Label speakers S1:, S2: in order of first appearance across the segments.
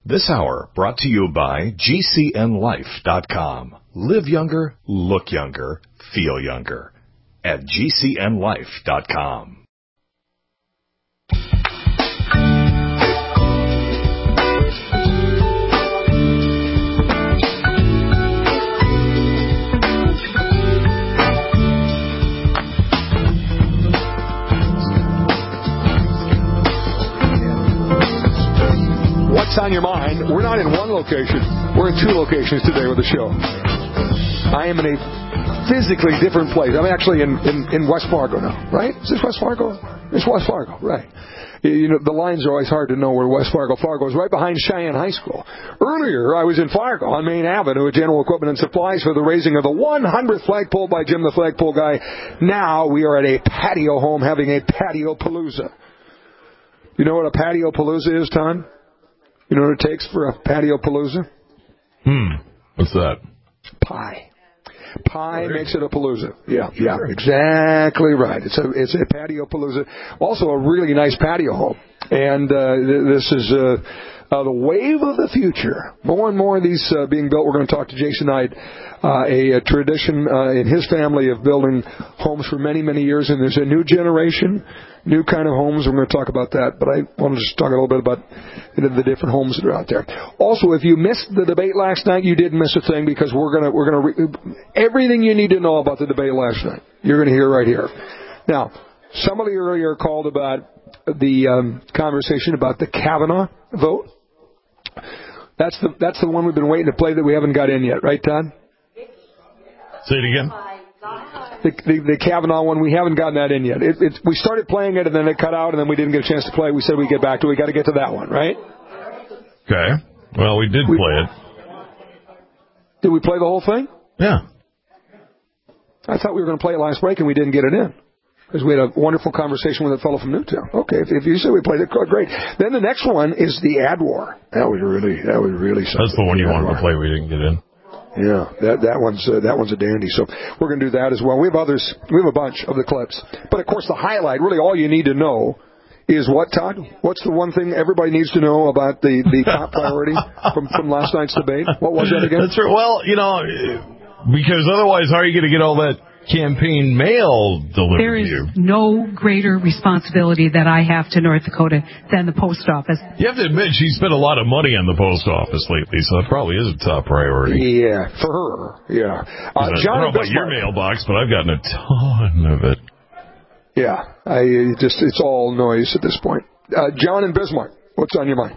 S1: This hour brought to you by GCNLife.com. Live younger, look younger, feel younger. At GCNLife.com.
S2: What's on your mind? We're not in one location. We're in two locations today with the show. I am in a physically different place. I'm actually in West Fargo now, right? Is this West Fargo? It's West Fargo, right. You know, the lines are always hard to know where West Fargo is right behind Cheyenne High School. Earlier, I was in Fargo on Main Avenue at General Equipment and Supplies for the raising of the 100th flagpole by Jim the Flagpole Guy. Now we are at a patio home having a patio palooza. You know what a patio palooza is, Todd? You know what it takes for a patio palooza?
S3: What's that?
S2: Pie. Pie makes it a palooza. Yeah, exactly right. It's a patio palooza. Also a really nice patio home. And this is the wave of the future. More and more of these being built. We're going to talk to Jason Knight, a tradition in his family of building homes for many, many years. And there's a new generation, new kind of homes. We're going to talk about that. But I want to just talk a little bit about the different homes that are out there. Also, if you missed the debate last night, you didn't miss a thing, because we're going to everything you need to know about the debate last night, you're going to hear right here. Now, somebody earlier called about the conversation about the Kavanaugh vote. That's the one we've been waiting to play that we haven't got in yet, right, Todd?
S3: Say it again.
S2: The Kavanaugh one, we haven't gotten that in yet. We started playing it, and then it cut out, and then we didn't get a chance to play it. We said we'd get back to it. We got to get to that one, right?
S3: Okay. Well, we did play it.
S2: Did we play the whole thing?
S3: Yeah.
S2: I thought we were going to play it last break, and we didn't get it in, because we had a wonderful conversation with a fellow from Newtown. Okay, if you say we played it, great. Then the next one is the ad war. That was really something.
S3: That's the one you wanted to play. We didn't get in.
S2: Yeah, that one's a dandy. So we're going to do that as well. We have others. We have a bunch of the clips, but of course the highlight, really all you need to know, is what, Todd? What's the one thing everybody needs to know about the top priority from last night's debate? What was that again?
S3: That's right. Well, because otherwise, how are you going to get all that campaign mail delivered to you?
S4: There is no greater responsibility that I have to North Dakota than the post office.
S3: You have to admit, she spent a lot of money on the post office lately, so it probably is a top priority.
S2: Yeah, for her, yeah.
S3: I don't know about your mailbox, but I've gotten a ton of it.
S2: Yeah, it's all noise at this point. John in Bismarck, what's on your mind?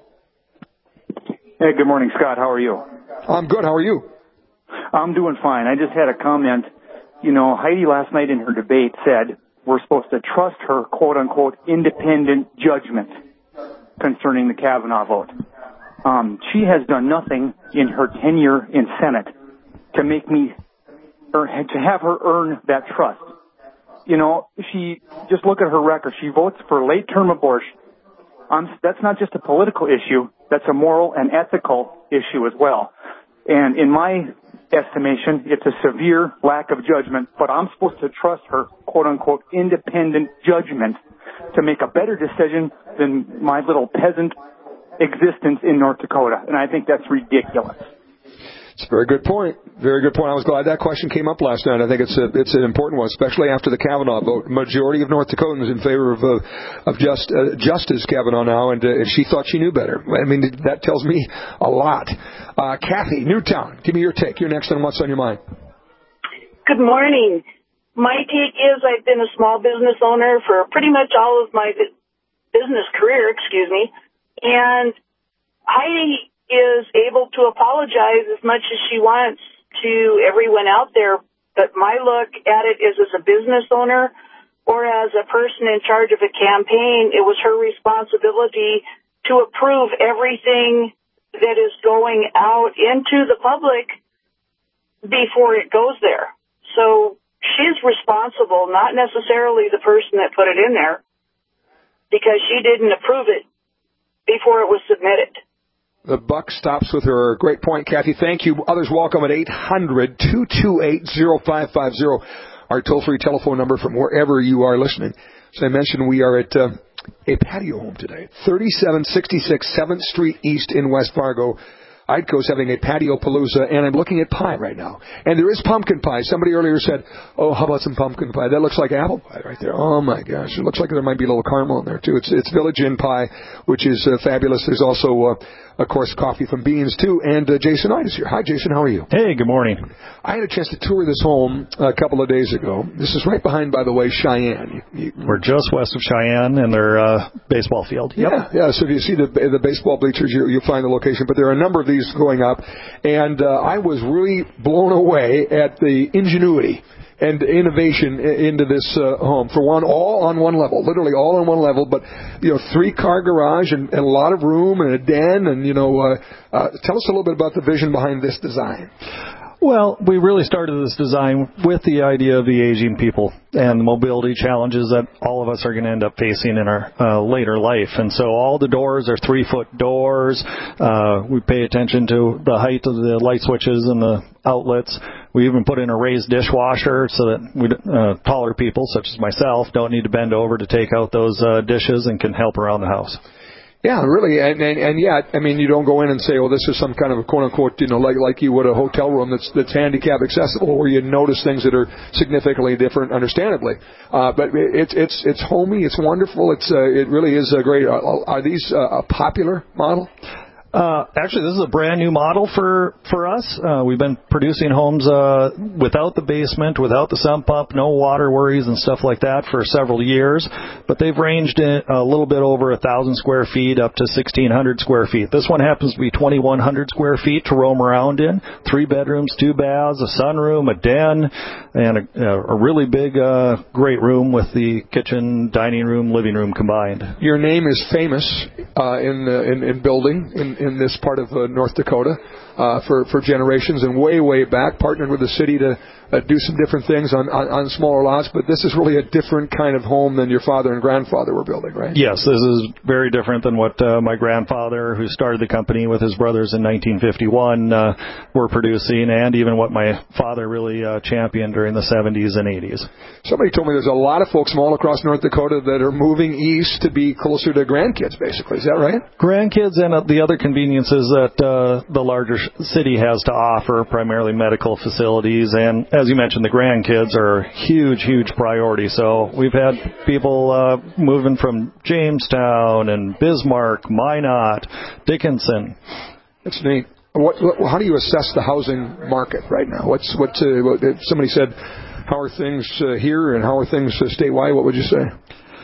S5: Hey, good morning, Scott. How are you?
S2: I'm good. How are you?
S5: I'm doing fine. I just had a comment. Heidi last night in her debate said we're supposed to trust her, quote-unquote, independent judgment concerning the Kavanaugh vote. She has done nothing in her tenure in Senate to have her earn that trust. She just look at her record. She votes for late-term abortion. That's not just a political issue. That's a moral and ethical issue as well. And in my estimation, it's a severe lack of judgment, but I'm supposed to trust her, quote-unquote, independent judgment to make a better decision than my little peasant existence in North Dakota, and I think that's ridiculous.
S2: It's a very good point. Very good point. I was glad that question came up last night. I think it's an important one, especially after the Kavanaugh vote. Majority of North Dakotans in favor of Justice Kavanaugh now, and she thought she knew better. I mean, that tells me a lot. Kathy, Newtown, give me your take. You're next on What's on Your Mind.
S6: Good morning. My take is I've been a small business owner for pretty much all of my business career, and Heidi is able to apologize as much as she wants to everyone out there, but my look at it is as a business owner or as a person in charge of a campaign, it was her responsibility to approve everything that is going out into the public before it goes there. So she's responsible, not necessarily the person that put it in there, because she didn't approve it before it was submitted.
S2: The buck stops with her. Great point, Kathy. Thank you. Others welcome at 800-228-0550, our toll-free telephone number from wherever you are listening. As I mentioned, we are at a patio home today. 3766 7th Street East in West Fargo. Ideco's having a patio palooza, and I'm looking at pie right now. And there is pumpkin pie. Somebody earlier said, oh, how about some pumpkin pie? That looks like apple pie right there. Oh, my gosh. It looks like there might be a little caramel in there, too. It's Village Inn pie, which is fabulous. There's also, of course, coffee from Beans, too. And Jason Knight is here. Hi, Jason. How are you?
S7: Hey, good morning.
S2: I had a chance to tour this home a couple of days ago. This is right behind, by the way, Cheyenne.
S7: We're just west of Cheyenne and their baseball field. Yep.
S2: Yeah. So if you see the baseball bleachers, you'll find the location. But there are a number of these going up. And I was really blown away at the ingenuity and innovation into this home. For one, all on one level, literally all on one level, but, 3-car garage and a lot of room and a den. And, tell us a little bit about the vision behind this design.
S7: Well, we really started this design with the idea of the aging people and the mobility challenges that all of us are going to end up facing in our later life. And so all the doors are 3-foot doors. We pay attention to the height of the light switches and the outlets. We even put in a raised dishwasher so that taller people, such as myself, don't need to bend over to take out those dishes and can help around the house.
S2: Yeah, really, and yet, I mean, you don't go in and say, "Oh, this is some kind of a quote unquote, like you would a hotel room that's handicap accessible," where you notice things that are significantly different, understandably. But it's homey, it's wonderful, it really is a great. Are these a popular model?
S7: Actually, this is a brand new model for us. We've been producing homes without the basement, without the sump pump, no water worries and stuff like that for several years. But they've ranged in a little bit over 1,000 square feet up to 1,600 square feet. This one happens to be 2,100 square feet to roam around in. 3 bedrooms, 2 baths, a sunroom, a den, and a really big, great room with the kitchen, dining room, living room combined.
S2: Your name is famous in building in this part of North Dakota for generations, and way back, partnered with the city to do some different things on smaller lots. But this is really a different kind of home than your father and grandfather were building, right?
S7: Yes, this is very different than what my grandfather, who started the company with his brothers in 1951, were producing, and even what my father really championed during the 70s and 80s.
S2: Somebody told me there's a lot of folks from all across North Dakota that are moving east to be closer to grandkids, basically. Is that right?
S7: Grandkids and the other conveniences that the larger city has to offer, primarily medical facilities, and as you mentioned, the grandkids are a huge priority. So we've had people moving from Jamestown and Bismarck, Minot, Dickinson.
S2: That's neat. How do you assess the housing market right now? If somebody said, how are things here and how are things statewide, what would you say?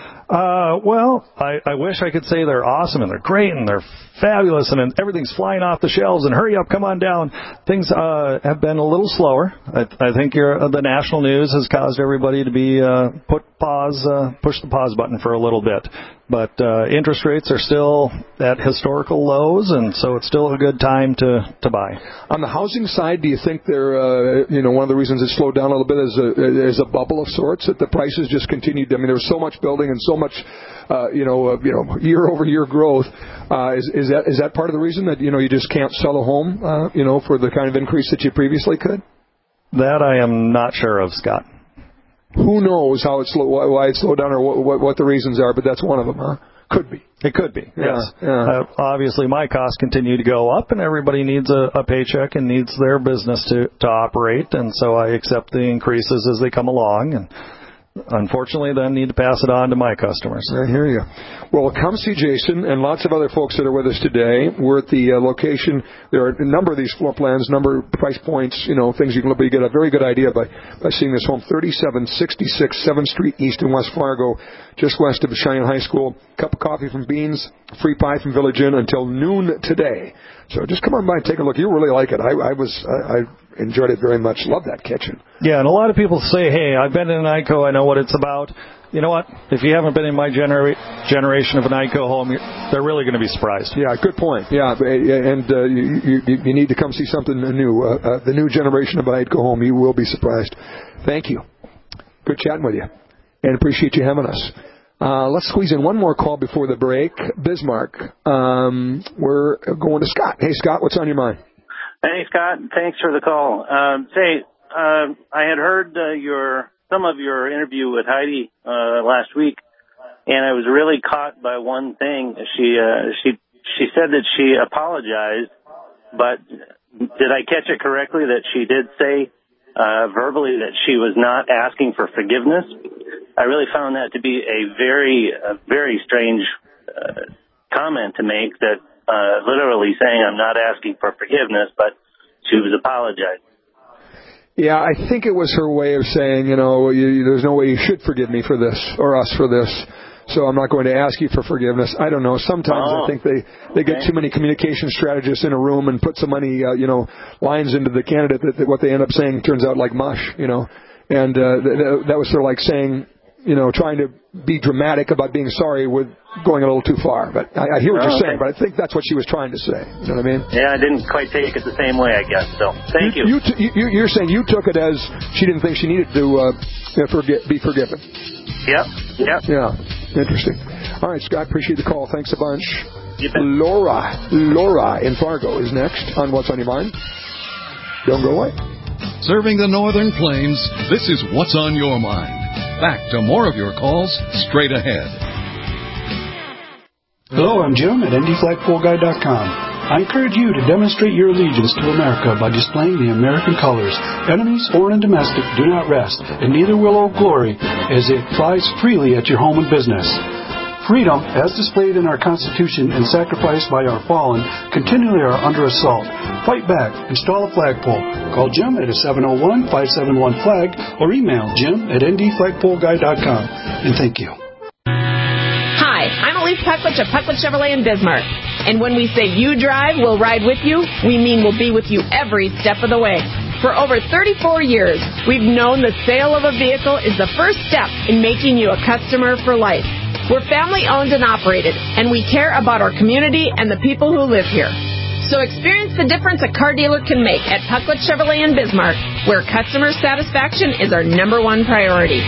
S7: Well, I wish I could say they're awesome and they're great and they're fabulous and everything's flying off the shelves and hurry up, come on down. Things have been a little slower. I think the national news has caused everybody to be push the pause button for a little bit. But interest rates are still at historical lows, and so it's still a good time to buy. On the housing side, do you think they're one of the reasons it slowed down a little bit is a bubble of sorts, that the prices just continued? I mean, there was so much building and so much year-over-year growth. Is that part of the reason that you just can't sell a home for the kind of increase that you previously could? That I am not sure of, Scott. Who knows why it slowed down or what the reasons are, but that's one of them, huh? Could be. It could be, yes. Yeah. Obviously, my costs continue to go up, and everybody needs a paycheck and needs their business to operate, and so I accept the increases as they come along, and unfortunately, then need to pass it on to my customers. I hear you. Well, come see Jason and lots of other folks that are with us today. We're at the location. There are a number of these floor plans, number of price points, things you can look at. You get a very good idea by seeing this home. 3766 7th Street East in West Fargo, just west of Cheyenne High School. Cup of coffee from Beans, free pie from Village Inn until noon today. So just come on by and take a look. You'll really like it. I enjoyed it very much. Love that kitchen. Yeah, and a lot of people say, hey, I've been in an ICO. I know what it's about. You know what? If you haven't been in my generation of an ICO home, they're really going to be surprised. Yeah, good point. Yeah, and you need to come see something new. The new generation of an ICO home, you will be surprised. Thank you. Good chatting with you. And appreciate you having us. Let's squeeze in one more call before the break. Bismarck. We're going to Scott. Hey, Scott, what's on your mind?
S8: Hey, Scott. Thanks for the call. I had heard some of your interview with Heidi last week, and I was really caught by one thing. She said that she apologized, but did I catch it correctly that she did say verbally that she was not asking for forgiveness? I really found that to be a very strange comment to make, that literally saying I'm not asking for forgiveness, but she was apologizing.
S2: Yeah, I think it was her way of saying, there's no way you should forgive me for this or us for this, so I'm not going to ask you for forgiveness. I don't know. Sometimes I think they get too many communication strategists in a room and put so many, lines into the candidate that what they end up saying turns out like mush, And that was sort of like saying, trying to be dramatic about being sorry with going a little too far. But I hear what you're saying, but I think that's what she was trying to say. You know what I mean?
S8: Yeah, I didn't quite take it the same way, I guess. So, thank you.
S2: You're saying you took it as she didn't think she needed to be forgiven.
S8: Yep.
S2: Yeah, interesting. All right, Scott, appreciate the call. Thanks a bunch.
S8: You bet.
S2: Laura in Fargo is next on What's on Your Mind. Don't go away.
S9: Serving the Northern Plains, this is What's on Your Mind. Back to more of your calls straight ahead.
S10: Hello, I'm Jim at NDFlagpoleGuy.com. I encourage you to demonstrate your allegiance to America by displaying the American colors. Enemies, foreign and domestic, do not rest, and neither will Old Glory, as it flies freely at your home and business. Freedom, as displayed in our Constitution and sacrificed by our fallen, continually are under assault. Fight back. Install a flagpole. Call Jim at 701-571-FLAG or email jim@ndflagpoleguy.com. And thank you.
S11: Hi, I'm Elise Puckwich of Puckwich Chevrolet in Bismarck. And when we say you drive, we'll ride with you, we mean we'll be with you every step of the way. For over 34 years, we've known the sale of a vehicle is the first step in making you a customer for life. We're family-owned and operated, and we care about our community and the people who live here. So experience the difference a car dealer can make at Puckwich Chevrolet in Bismarck, where customer satisfaction is our number one priority.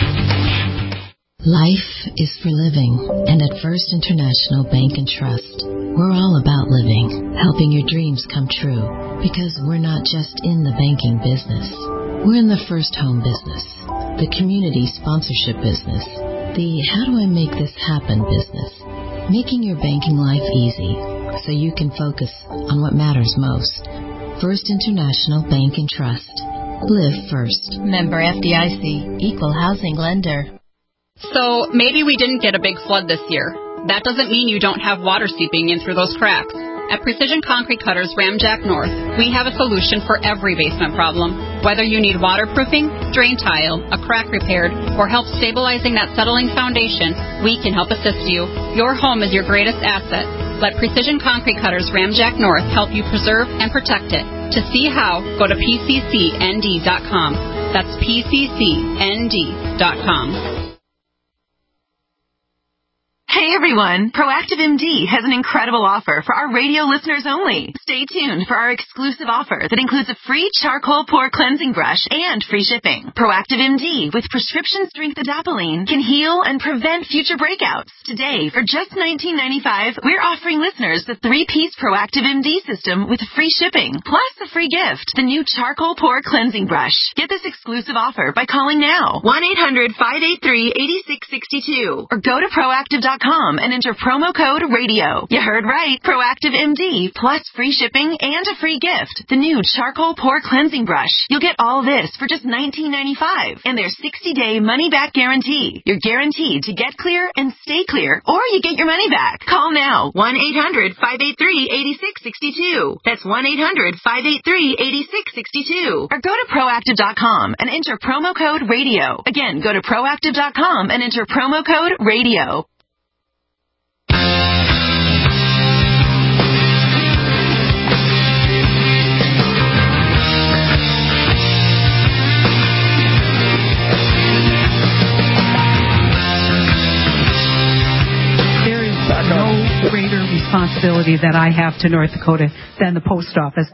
S12: Life is for living, and at First International Bank and Trust, we're all about living, helping your dreams come true, because we're not just in the banking business. We're in the first home business, the community sponsorship business, the how do I make this happen business, making your banking life easy so you can focus on what matters most. First International Bank and Trust. Live first. Member FDIC. Equal housing lender.
S13: So maybe we didn't get a big flood this year. That doesn't mean you don't have water seeping in through those cracks. At Precision Concrete Cutters Ramjack North, we have a solution for every basement problem. Whether you need waterproofing, drain tile, a crack repaired, or help stabilizing that settling foundation, we can help assist you. Your home is your greatest asset. Let Precision Concrete Cutters Ramjack North help you preserve and protect it. To see how, go to pccnd.com. That's pccnd.com.
S14: Hey everyone, Proactive MD has an incredible offer for our radio listeners only. Stay tuned for our exclusive offer that includes a free charcoal pore cleansing brush and free shipping. Proactive MD with prescription strength adapalene can heal and prevent future breakouts. Today, for just $19.95, we're offering listeners the 3-piece Proactive MD system with free shipping, plus a free gift, the new charcoal pore cleansing brush. Get this exclusive offer by calling now, 1-800-583-8662, or go to proactive.com and enter promo code RADIO. You heard right. Proactive MD plus free shipping and a free gift. The new charcoal pore cleansing brush. You'll get all this for just $19.95 and their 60-day money-back guarantee. You're guaranteed to get clear and stay clear, or you get your money back. Call now. 1-800-583-8662. That's 1-800-583-8662. Or go to proactive.com and enter promo code RADIO. Again, go to proactive.com and enter promo code RADIO.
S4: Greater responsibility that I have to North Dakota than the post office.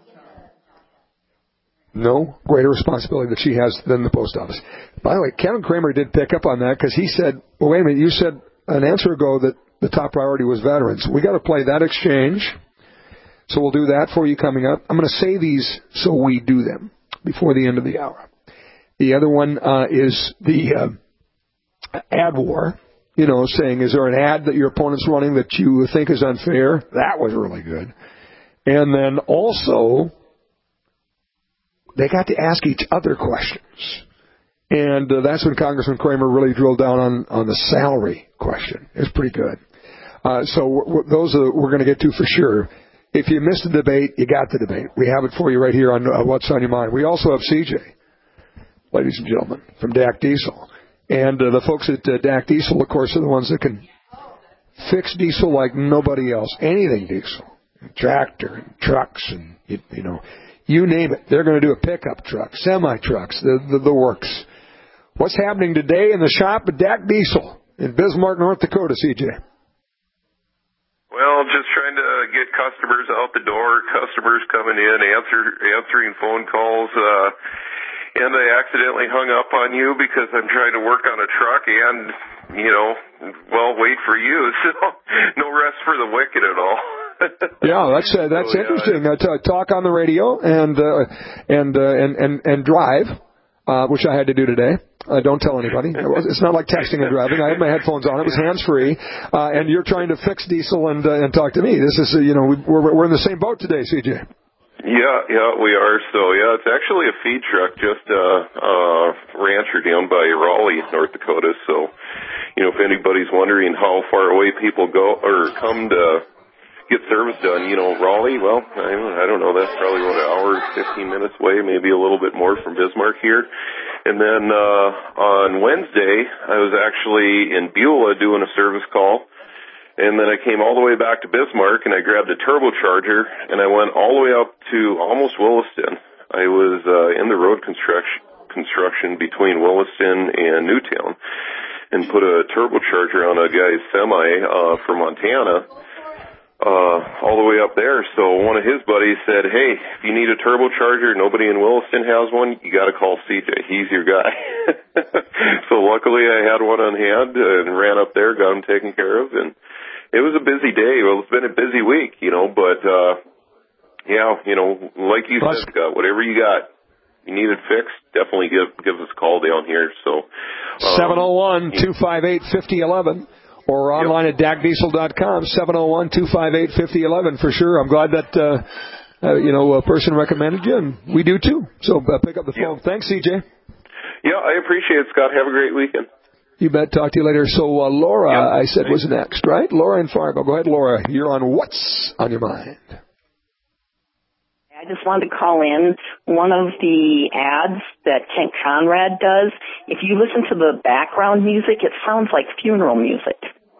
S2: No greater responsibility that she has than the post office. By the way, Kevin Kramer did pick up on that because he said, well, wait a minute, you said an answer ago that the top priority was veterans. We got to play that exchange, so we'll do that for you coming up. I'm going to say these so we do them before the end of the hour. The other one is the ad war. saying, is there an ad that your opponent's running that you think is unfair? That was really good. And then also, they got to ask each other questions. And that's when Congressman Kramer really drilled down on the salary question. It's pretty good. So those we're going to get to for sure. If you missed the debate, you got the debate. We have it for you right here on What's on Your Mind. We also have CJ, ladies and gentlemen, from DAC Diesel. And the folks at DAC Diesel, of course, are the ones that can fix diesel like nobody else. Anything diesel. Tractor, and trucks, and, you name it. They're going to do a pickup truck, semi-trucks, the works. What's happening today in the shop at DAC Diesel in Bismarck, North Dakota, CJ?
S15: Well, just trying to get customers out the door, customers coming in, answering phone calls, and I accidentally hung up on you because I'm trying to work on a truck and, wait for you. So no rest for the wicked at all.
S2: Yeah, that's interesting. Talk on the radio and drive, which I had to do today. Don't tell anybody. It's not like texting and driving. I had my headphones on. It was hands-free. And you're trying to fix diesel and talk to me. This is, we're in the same boat today, CJ.
S15: Yeah, we are. So, it's actually a feed truck, just a rancher down by Raleigh, North Dakota. So, if anybody's wondering how far away people go or come to get service done, Raleigh, well, I don't know. That's probably about an hour, 15 minutes away, maybe a little bit more from Bismarck here. And then on Wednesday, I was actually in Beulah doing a service call. And then I came all the way back to Bismarck, and I grabbed a turbocharger, and I went all the way up to almost Williston. I was in the road construction between Williston and Newtown and put a turbocharger on a guy's semi from Montana all the way up there. So one of his buddies said, hey, if you need a turbocharger, nobody in Williston has one, you got to call CJ. He's your guy. So luckily I had one on hand and ran up there, got him taken care of, and it was a busy day. Well, it's been a busy week, but, like you said, Scott, whatever you got, you need it fixed, definitely give us a call down here. So
S2: 701-258-5011 or online at DACDiesel.com, 701-258-5011 for sure. I'm glad that, a person recommended you, and we do too. So pick up the phone. Thanks, CJ.
S15: Yeah, I appreciate it, Scott. Have a great weekend.
S2: You bet. Talk to you later. So Laura, I said, was next, right? Laura in Fargo. Go ahead, Laura. You're on What's on Your Mind.
S16: I just wanted to call in. One of the ads that Kent Conrad does, if you listen to the background music, it sounds like funeral music.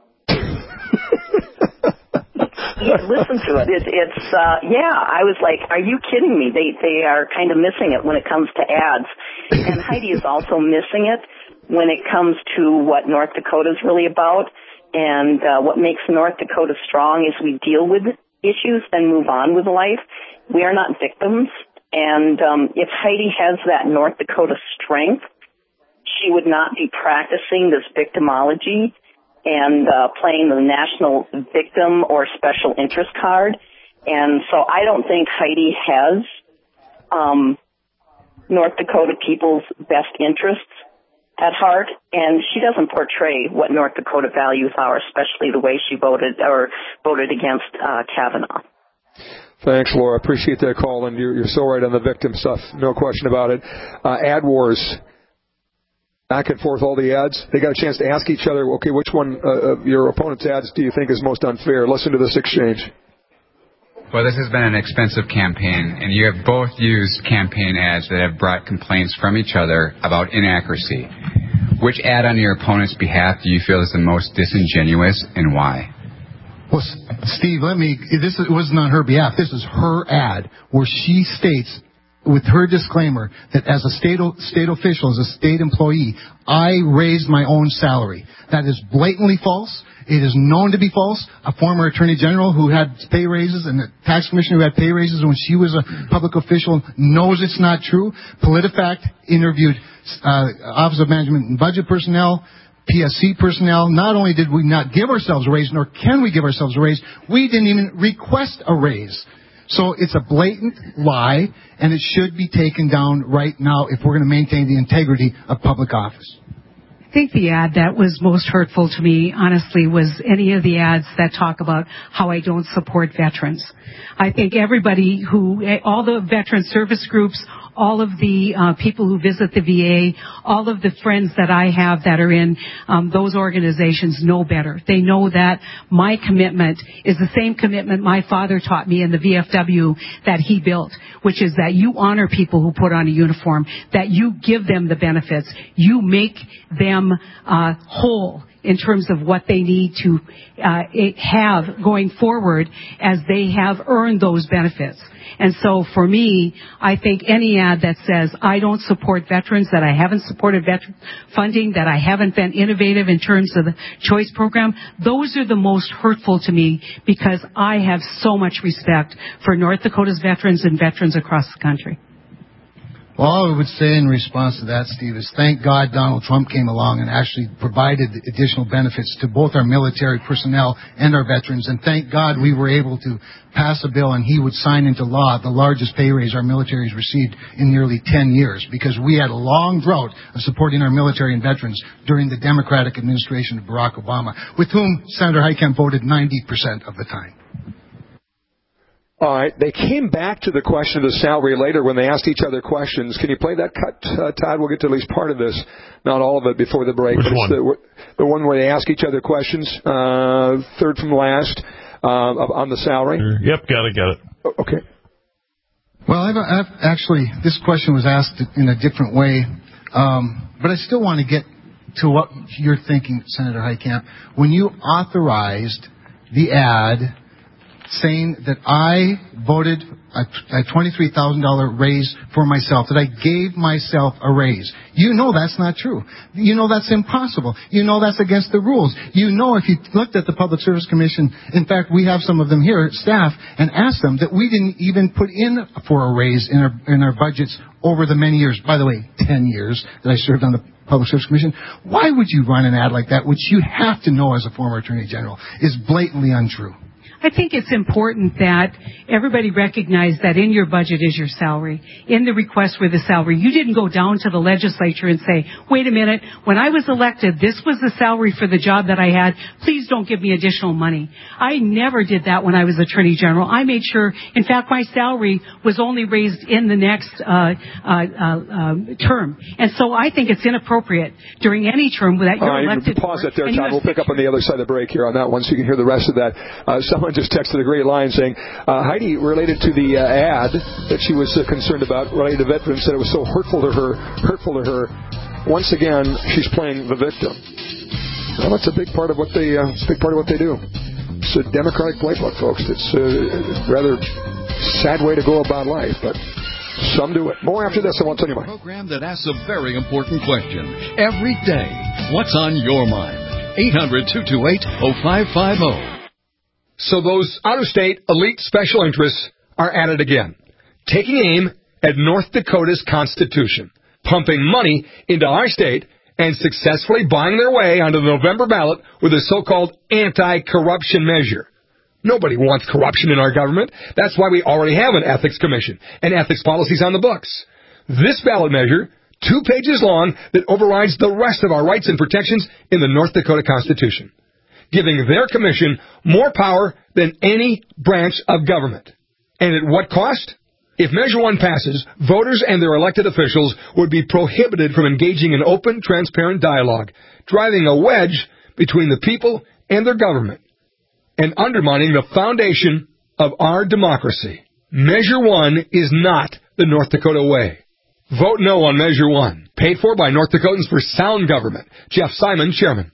S16: Listen to it. I was like, are you kidding me? They are kind of missing it when it comes to ads. And Heidi is also missing it when it comes to what North Dakota is really about. And what makes North Dakota strong is we deal with issues and move on with life. We are not victims. And if Heidi has that North Dakota strength, she would not be practicing this victimology and playing the national victim or special interest card. And so I don't think Heidi has North Dakota people's best interests at heart, and she doesn't portray what North Dakota values are, especially the way she voted against Kavanaugh.
S2: Thanks, Laura. Appreciate that call, and you're so right on the victim stuff. No question about it. Ad wars. Back and forth, all the ads. They got a chance to ask each other, okay, which one of your opponent's ads do you think is most unfair? Listen to this exchange.
S17: Well, this has been an expensive campaign, and you have both used campaign ads that have brought complaints from each other about inaccuracy. Which ad on your opponent's behalf do you feel is the most disingenuous, and why?
S18: Well, Steve, this wasn't on her behalf. This is her ad where she states, with her disclaimer, that as a state official, as a state employee, I raised my own salary. That is blatantly false. It is known to be false. A former attorney general who had pay raises and a tax commissioner who had pay raises when she was a public official knows it's not true. PolitiFact interviewed Office of Management and Budget personnel, PSC personnel. Not only did we not give ourselves a raise, nor can we give ourselves a raise, we didn't even request a raise. So it's a blatant lie, and it should be taken down right now if we're going to maintain the integrity of public office.
S4: think the ad that was most hurtful to me, honestly, was any of the ads that talk about how I don't support veterans. I think everybody all the veteran service groups, all of the people who visit the VA, all of the friends that I have that are in those organizations know better. They know that my commitment is the same commitment my father taught me in the VFW that he built, which is that you honor people who put on a uniform, that you give them the benefits, you make them whole in terms of what they need to have going forward as they have earned those benefits. And so for me, I think any ad that says I don't support veterans, that I haven't supported veteran funding, that I haven't been innovative in terms of the choice program, those are the most hurtful to me because I have so much respect for North Dakota's veterans and veterans across the country.
S18: Well, all I would say in response to that, Steve, is thank God Donald Trump came along and actually provided additional benefits to both our military personnel and our veterans. And thank God we were able to pass a bill and he would sign into law the largest pay raise our military has received in nearly 10 years because we had a long drought of supporting our military and veterans during the Democratic administration of Barack Obama, with whom Senator Heitkamp voted 90% of the time.
S2: All right. They came back to the question of the salary later when they asked each other questions. Can you play that cut, Todd? We'll get to at least part of this, not all of it, before the break.
S3: Which one?
S2: The one where they ask each other questions, third from last, on the salary.
S3: Yep, got it.
S2: Okay.
S18: Well, I've actually, this question was asked in a different way, but I still want to get to what you're thinking, Senator Heitkamp. When you authorized the ad saying that I voted a $23,000 raise for myself, that I gave myself a raise. You know that's not true. You know that's impossible. You know that's against the rules. You know if you looked at the Public Service Commission, in fact, we have some of them here, staff, and asked them that we didn't even put in for a raise in our budgets over the many years. By the way, 10 years that I served on the Public Service Commission. Why would you run an ad like that, which you have to know as a former Attorney General is blatantly untrue?
S4: I think it's important that everybody recognize that in your budget is your salary. In the request for the salary, you didn't go down to the legislature and say, wait a minute, when I was elected, this was the salary for the job that I had. Please don't give me additional money. I never did that when I was Attorney General. I made sure, in fact, my salary was only raised in the next term. And so I think it's inappropriate during any term that you're elected.
S2: Pause it there, Todd. We'll pick up on the other side of the break here on that one so you can hear the rest of that. Someone just texted a great line saying, Heidi, related to the ad that she was concerned about related to veterans, said it was so hurtful to her. Once again, she's playing the victim. Well, that's a big part of what they do. It's a Democratic playbook, folks. It's a rather sad way to go about life, but some do it. More after this on What's on Your Mind.
S9: A program that asks a very important question every day. What's on your mind? 800-228-0550.
S2: So those out-of-state elite special interests are at it again, taking aim at North Dakota's Constitution, pumping money into our state, and successfully buying their way onto the November ballot with a so-called anti-corruption measure. Nobody wants corruption in our government. That's why we already have an ethics commission and ethics policies on the books. This ballot measure, 2 pages long, that overrides the rest of our rights and protections in the North Dakota Constitution, giving their commission more power than any branch of government. And at what cost? If Measure 1 passes, voters and their elected officials would be prohibited from engaging in open, transparent dialogue, driving a wedge between the people and their government, and undermining the foundation of our democracy. Measure 1 is not the North Dakota way. Vote no on Measure 1. Paid for by North Dakotans for Sound Government. Jeff Simon, Chairman.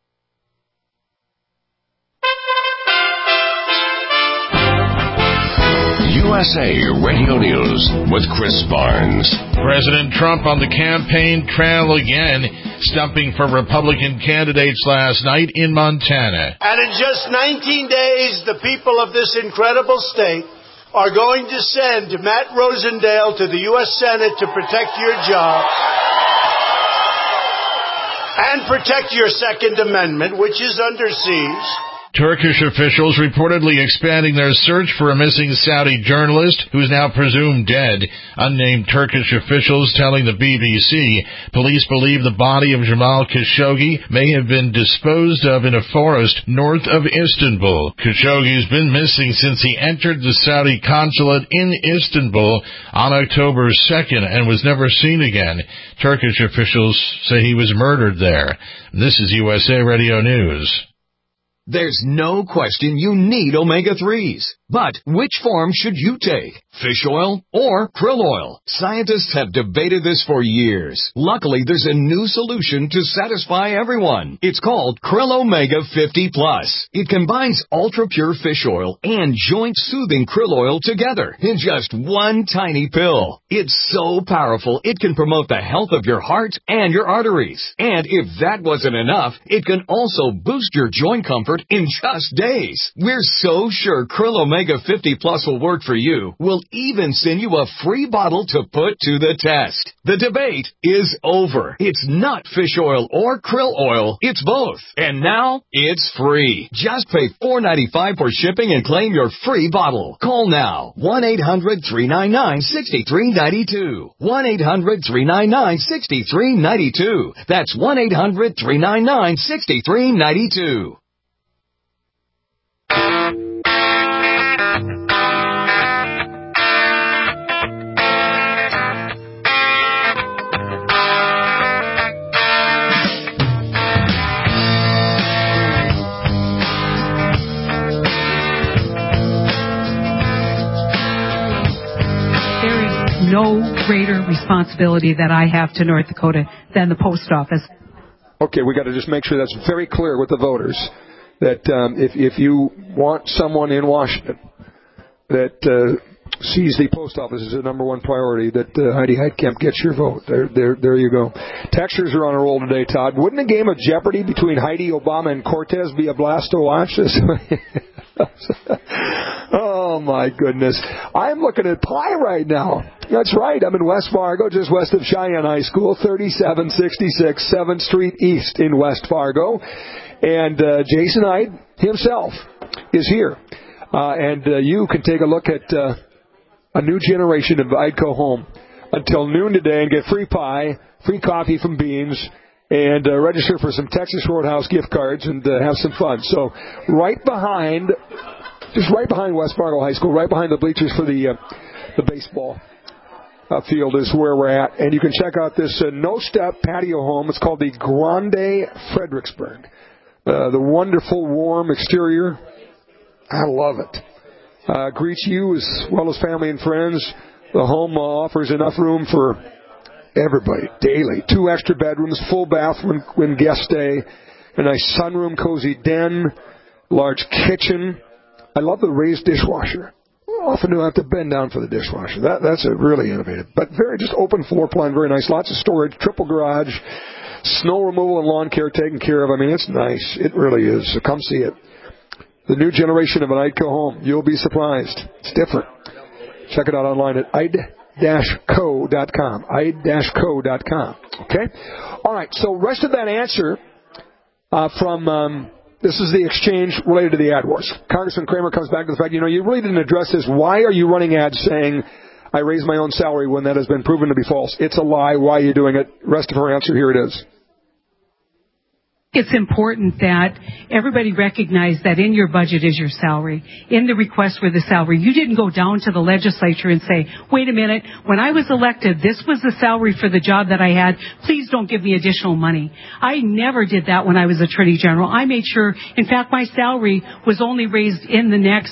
S1: USA Radio News with Chris Barnes.
S3: President Trump on the campaign trail again, stumping for Republican candidates last night in Montana.
S19: And in just 19 days, the people of this incredible state are going to send Matt Rosendale to the U.S. Senate to protect your job and protect your Second Amendment, which is under siege.
S3: Turkish officials reportedly expanding their search for a missing Saudi journalist who is now presumed dead. Unnamed Turkish officials telling the BBC police believe the body of Jamal Khashoggi may have been disposed of in a forest north of Istanbul. Khashoggi's been missing since he entered the Saudi consulate in Istanbul on October 2nd and was never seen again. Turkish officials say he was murdered there. This is USA Radio News.
S20: There's no question you need omega-3s. But which form should you take? Fish oil or krill oil? Scientists have debated this for years. Luckily, there's a new solution to satisfy everyone. It's called Krill Omega 50 Plus. It combines ultra-pure fish oil and joint-soothing krill oil together in just one tiny pill. It's so powerful, it can promote the health of your heart and your arteries. And if that wasn't enough, it can also boost your joint comfort in just days. We're so sure Krill Omega 50 Plus will work for you. We'll even send you a free bottle to put to the test. The debate is over. It's not fish oil or krill oil. It's both. And now it's free. Just pay $4.95 for shipping and claim your free bottle. Call now. 1-800-399-6392. 1-800-399-6392. That's 1-800-399-6392.
S4: No greater responsibility that I have to North Dakota than the post office.
S2: Okay, we got to just make sure that's very clear with the voters, that if you want someone in Washington that sees the post office as the number one priority, that Heidi Heitkamp gets your vote. There you go. Texters are on a roll today, Todd. Wouldn't a game of Jeopardy between Heidi, Obama, and Cortez be a blast to watch this? Oh, my goodness. I'm looking at Pi right now. That's right. I'm in West Fargo, just west of Cheyenne High School, 3766 7th Street East in West Fargo. And Jason Hyde himself is here. And you can take a look at a new generation of Idco Home until noon today and get free pie, free coffee from Beans, and register for some Texas Roadhouse gift cards and have some fun. So right behind West Fargo High School, right behind the bleachers for the baseball field is where we're at. And you can check out this no-step patio home. It's called the Grande Fredericksburg. The wonderful, warm exterior. I love it. Greets you as well as family and friends. The home offers enough room for everybody daily. 2 extra bedrooms, full bath when guests stay, a nice sunroom, cozy den, large kitchen. I love the raised dishwasher. Often don't have to bend down for the dishwasher. That's a really innovative. But very just open floor plan, very nice. Lots of storage, triple garage, snow removal and lawn care taken care of. I mean, it's nice. It really is. So come see it. The new generation of an Idco home. You'll be surprised. It's different. Check it out online at id-co.com. id-co.com. Okay? All right. So rest of that answer from this is the exchange related to the ad wars. Congressman Kramer comes back to the fact, you really didn't address this. Why are you running ads saying I raise my own salary when that has been proven to be false? It's a lie. Why are you doing it? Rest of her answer, here it is.
S4: It's important that everybody recognize that in your budget is your salary. In the request for the salary, you didn't go down to the legislature and say, wait a minute, when I was elected, this was the salary for the job that I had. Please don't give me additional money. I never did that when I was Attorney General. I made sure, in fact, my salary was only raised in the next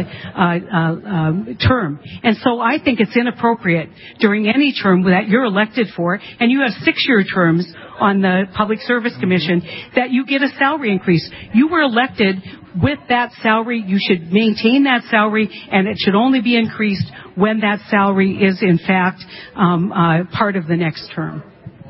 S4: term. And so I think it's inappropriate during any term that you're elected for, and you have 6-year terms on the Public Service Commission, that you get a salary increase. You were elected with that salary. You should maintain that salary, and it should only be increased when that salary is, in fact, part of the next term.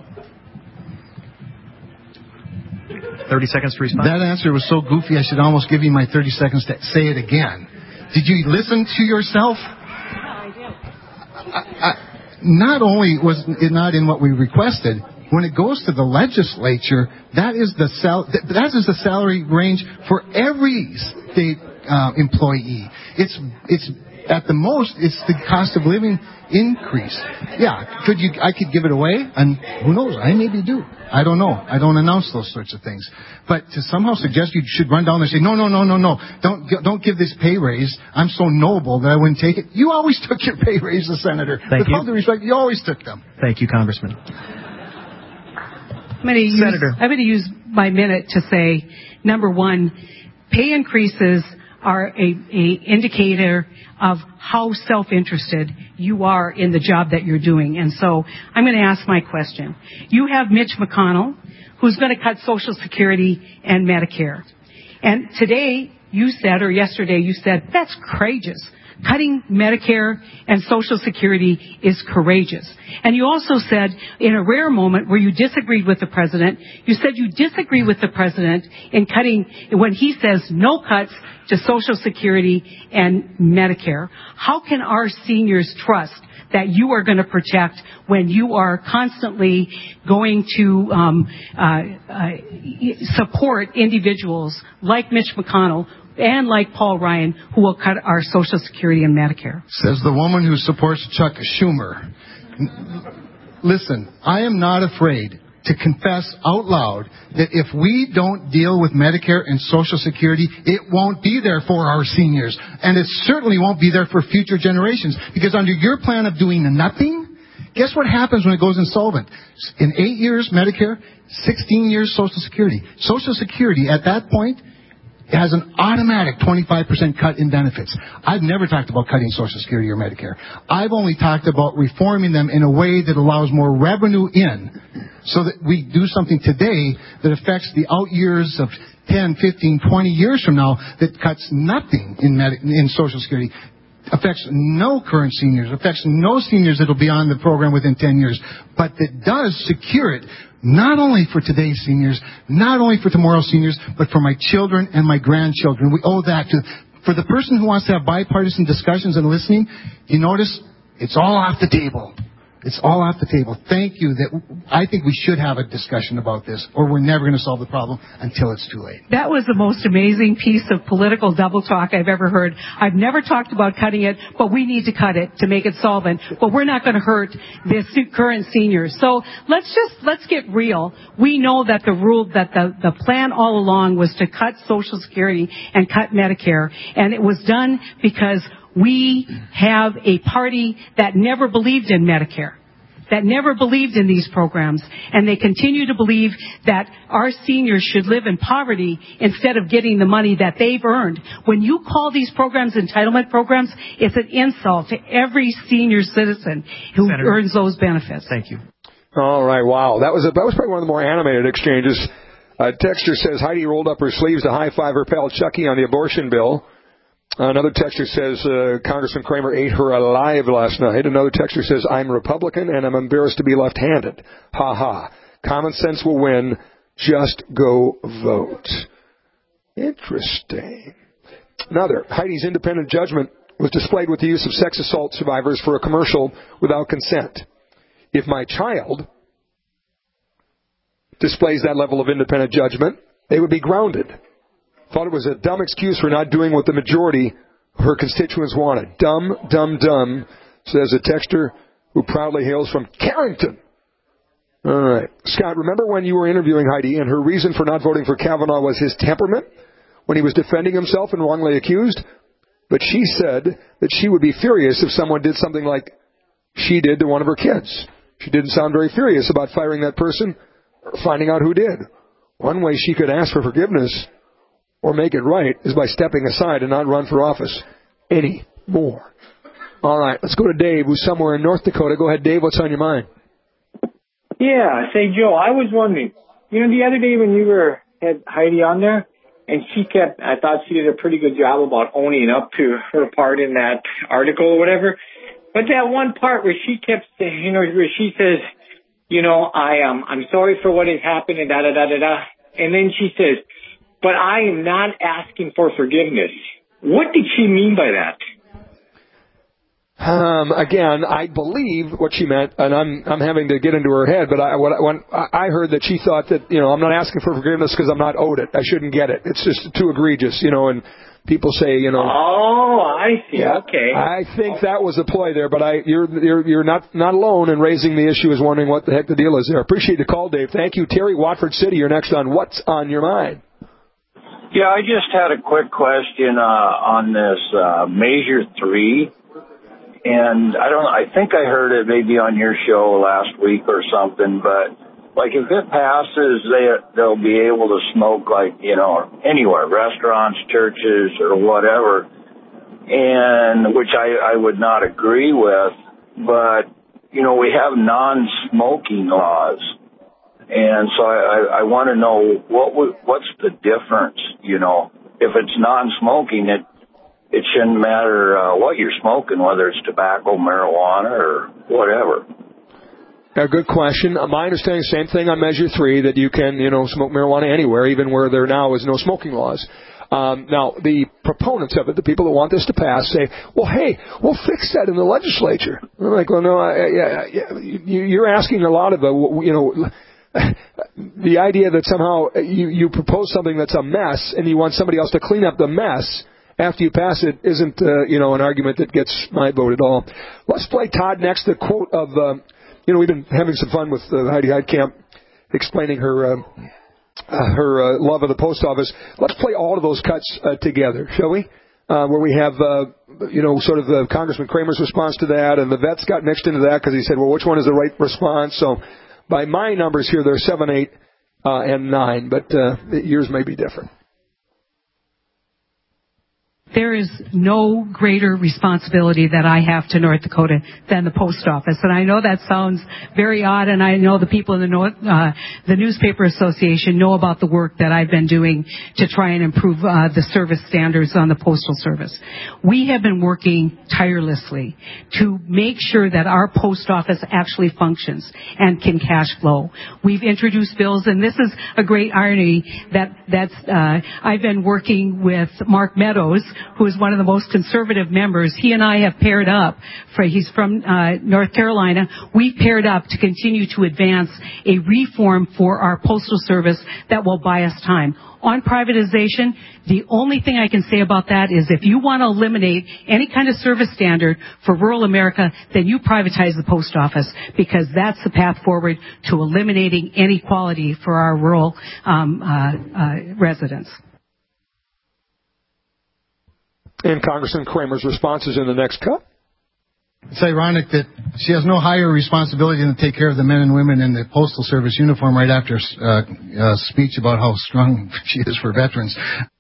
S21: 30 seconds to respond.
S18: That answer was so goofy, I should almost give you my 30 seconds to say it again. Did you listen to yourself?
S4: I did.
S18: Not only was it not in what we requested, When it goes to the legislature, that is the salary range for every state employee. It's at the most, it's the cost of living increase. Yeah, I could give it away, and who knows, I maybe do. I don't know. I don't announce those sorts of things. But to somehow suggest you should run down there and say, no. Don't give this pay raise. I'm so noble that I wouldn't take it. You always took your pay raises, Senator. With all due respect, you always took them.
S21: Thank you, Congressman.
S4: I'm going to use my minute to say, number one, pay increases are a indicator of how self-interested you are in the job that you're doing. And so I'm going to ask my question. You have Mitch McConnell, who's going to cut Social Security and Medicare. And today you said, or yesterday you said, that's courageous. Cutting Medicare and Social Security is courageous. And you also said, in a rare moment where you disagreed with the president, you said you disagree with the president in cutting, when he says no cuts to Social Security and Medicare. How can our seniors trust that you are going to protect when you are constantly going to support individuals like Mitch McConnell and like Paul Ryan, who will cut our Social Security and Medicare?
S18: Says the woman who supports Chuck Schumer. Listen, I am not afraid to confess out loud that if we don't deal with Medicare and Social Security, it won't be there for our seniors. And it certainly won't be there for future generations. Because under your plan of doing nothing, guess what happens when it goes insolvent? In 8 years, Medicare, 16 years, Social Security. Social Security, at that point, has an automatic 25% cut in benefits. I've never talked about cutting Social Security or Medicare. I've only talked about reforming them in a way that allows more revenue in, so that we do something today that affects the out years of 10, 15, 20 years from now that cuts nothing in Social Security. Affects no current seniors, affects no seniors that will be on the program within 10 years, but that does secure it not only for today's seniors, not only for tomorrow's seniors, but for my children and my grandchildren. We owe that to, for the person who wants to have bipartisan discussions and listening, you notice it's all off the table. It's all off the table. Thank you. I think we should have a discussion about this, or we're never going to solve the problem until it's too late.
S4: That was the most amazing piece of political double talk I've ever heard. I've never talked about cutting it, but we need to cut it to make it solvent. But we're not going to hurt the current seniors. So let's get real. We know that the plan all along was to cut Social Security and cut Medicare, and it was done because we have a party that never believed in Medicare, that never believed in these programs, and they continue to believe that our seniors should live in poverty instead of getting the money that they've earned. When you call these programs entitlement programs, it's an insult to every senior citizen who earns those benefits.
S21: Thank you.
S2: All right, wow. That was probably one of the more animated exchanges. Texter says Heidi rolled up her sleeves to high-five her pal Chucky on the abortion bill. Another texter says Congressman Kramer ate her alive last night. Another texter says, I'm Republican and I'm embarrassed to be left-handed. Ha ha. Common sense will win. Just go vote. Interesting. Another, Heidi's independent judgment was displayed with the use of sex assault survivors for a commercial without consent. If my child displays that level of independent judgment, they would be grounded. Thought it was a dumb excuse for not doing what the majority of her constituents wanted. Dumb, dumb, dumb, says a texter who proudly hails from Carrington. All right. Scott, remember when you were interviewing Heidi and her reason for not voting for Kavanaugh was his temperament when he was defending himself and wrongly accused? But she said that she would be furious if someone did something like she did to one of her kids. She didn't sound very furious about firing that person or finding out who did. One way she could ask for forgiveness or make it right is by stepping aside and not run for office anymore. All right, let's go to Dave, who's somewhere in North Dakota. Go ahead, Dave. What's on your mind?
S5: Yeah, say, Joe, I was wondering, the other day when you had Heidi on there, and I thought she did a pretty good job about owning up to her part in that article or whatever. But that one part where she kept saying, where she says, I'm sorry for what has happened and da-da-da-da-da. And then she says, but I am not asking for forgiveness. What did she mean by that?
S2: Again, I believe what she meant, and I'm having to get into her head, but when I heard that she thought that, I'm not asking for forgiveness because I'm not owed it. I shouldn't get it. It's just too egregious, and people say,
S5: Oh, I see.
S2: Yeah,
S5: okay.
S2: I think that was a ploy there, but you're not alone in raising the issue, is wondering what the heck the deal is there. Appreciate the call, Dave. Thank you. Terry, Watford City, you're next on What's on Your Mind.
S6: Yeah, I just had a quick question on this Measure 3. And I think I heard it maybe on your show last week or something, but like if it passes, they'll be able to smoke anywhere, restaurants, churches, or whatever, and which I would not agree with, but we have non-smoking laws. And so I want to know what's the difference, if it's non-smoking, it shouldn't matter what you're smoking, whether it's tobacco, marijuana, or whatever.
S2: A good question. My understanding is the same thing on Measure 3, that you can, smoke marijuana anywhere, even where there now is no smoking laws. Now, the proponents of it, the people that want this to pass, say, well, hey, we'll fix that in the legislature. I'm like, well, no, you're asking a lot of the idea that somehow you propose something that's a mess and you want somebody else to clean up the mess after you pass it isn't, an argument that gets my vote at all. Let's play Todd next. The quote of, we've been having some fun with Heidi Heitkamp explaining her love of the post office. Let's play all of those cuts together, shall we? Where we have, sort of Congressman Kramer's response to that, and the vets got mixed into that because he said, well, which one is the right response? So by my numbers here, they're 7, 8, and 9, but yours may be different.
S4: There is no greater responsibility that I have to North Dakota than the post office. And I know that sounds very odd, and I know the people in the Newspaper Association know about the work that I've been doing to try and improve the service standards on the Postal Service. We have been working tirelessly to make sure that our post office actually functions and can cash flow. We've introduced bills, and this is a great irony that's I've been working with Mark Meadows, who is one of the most conservative members. He and I have paired up. He's from North Carolina. We've paired up to continue to advance a reform for our Postal Service that will buy us time. On privatization, the only thing I can say about that is if you want to eliminate any kind of service standard for rural America, then you privatize the post office, because that's the path forward to eliminating inequality for our rural residents.
S2: And Congressman Kramer's response is in the next cut.
S18: It's ironic that she has no higher responsibility than to take care of the men and women in the Postal Service uniform right after a speech about how strong she is for veterans.